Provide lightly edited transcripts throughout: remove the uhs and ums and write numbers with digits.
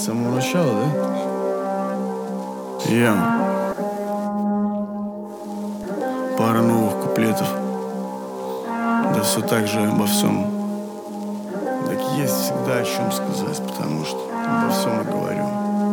С самого начала, да? Пара новых куплетов. Да все так же обо всем. Так есть всегда о чем сказать, потому что обо всем и говорю.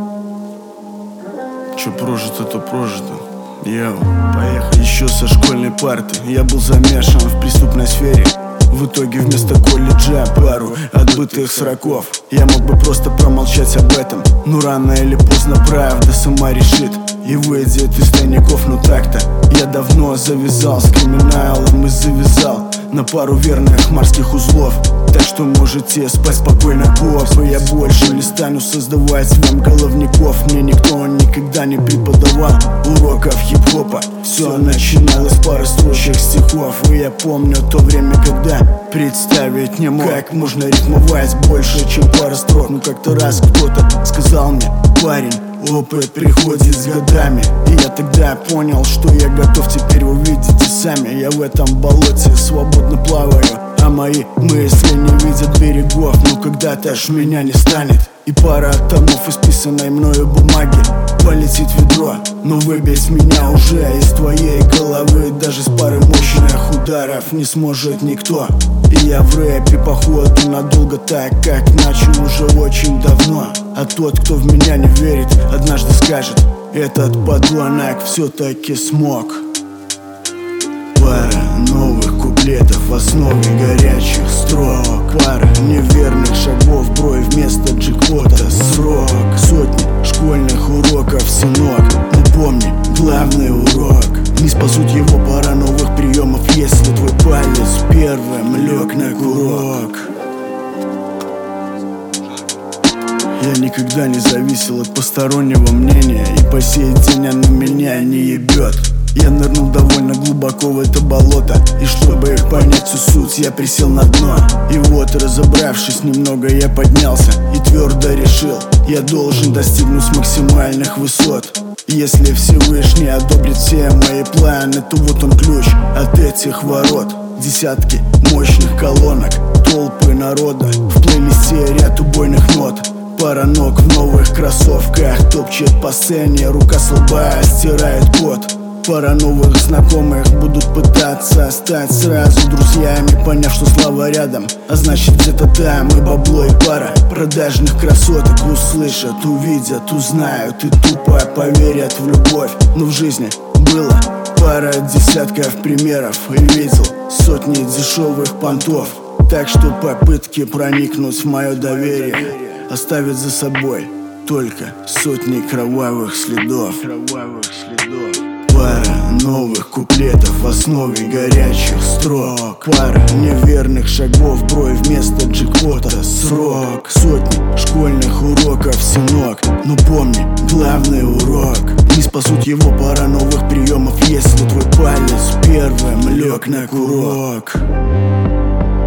Че прожито, то прожито. Поехали. Еще со школьной парты я был замешан в преступной сфере. В итоге вместо колледжа пару отбытых сроков. Я мог бы просто промолчать об этом, но рано или поздно правда сама решит и выйдет из тайников. Ну так-то я давно завязал с криминалом и завязал на пару верных морских узлов. Так что можете спать спокойно, копы. Я больше не стану создавать вам головников. Мне никто никогда не преподавал уроков хип-хопа. Все начиналось с пары строчек стихов. И я помню то время, когда представить не мог, как можно рифмовать больше, чем пара строк. Ну как-то раз кто-то сказал мне: парень, опыт приходит с годами. И я тогда понял, что я готов, теперь вы видите сами. Я в этом болоте свободно плаваю, а мои мысли не видят берегов. Но когда-то ж меня не станет, и пара томов исписанной мною бумаги полетит в ведро. Но выбить меня уже из твоей головы даже с пары мощных ударов не сможет никто. И я в рэпе походу надолго, так как начал уже очень давно. А тот, кто в меня не верит, однажды скажет: этот подонок все-таки смог. Пара новых куплетов в основе горячих строк. Пара неверных шагов, брой вместо джекпота срок. Сотни школьных уроков, сынок, но помни главный урок: не спасут его пара новых приемов, если твой палец первым лег на курок. Я никогда не зависел от постороннего мнения, и по сей день оно меня не ебет. Я нырнул довольно глубоко в это болото, и чтобы понять всю суть, я присел на дно. И вот, разобравшись немного, я поднялся и твердо решил: я должен достигнуть максимальных высот. Если Всевышний одобрит все мои планы, то вот он ключ от этих ворот. Десятки мощных колонок, толпы народа, в плейлисте ряд убойных нот. Пара ног в новых кроссовках топчет по сцене, рука слабая стирает пот. Пара новых знакомых будут пытаться стать сразу друзьями, поняв, что слава рядом, а значит где-то там и бабло. И пара продажных красоток услышат, увидят, узнают и тупо поверят в любовь. Но в жизни было пара десятков примеров, и видел сотни дешевых понтов. Так что попытки проникнуть в мое доверие оставят за собой только сотни кровавых следов. Пара новых куплетов в основе горячих строк. Пара неверных шагов, брой вместо джекпота срок. Сотни школьных уроков, сынок, но помни главный урок: не спасут его пара новых приемов, если твой палец первым лег на курок.